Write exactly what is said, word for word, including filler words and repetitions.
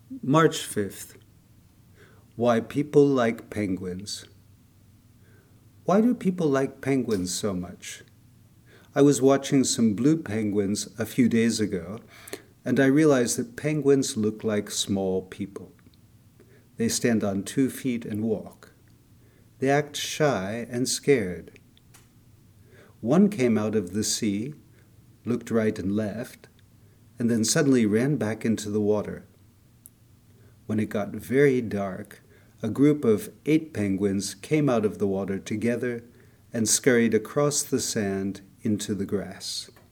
March fifth. Why people like penguins. Why do people like penguins so much? I was watching some blue penguins a few days ago, and I realized that penguins look like small people. They stand on two feet and walk. They act shy and scared. One came out of the sea, looked right and left, and then suddenly ran back into the water. When it got very dark, a group of eight penguins came out of the water together and scurried across the sand into the grass.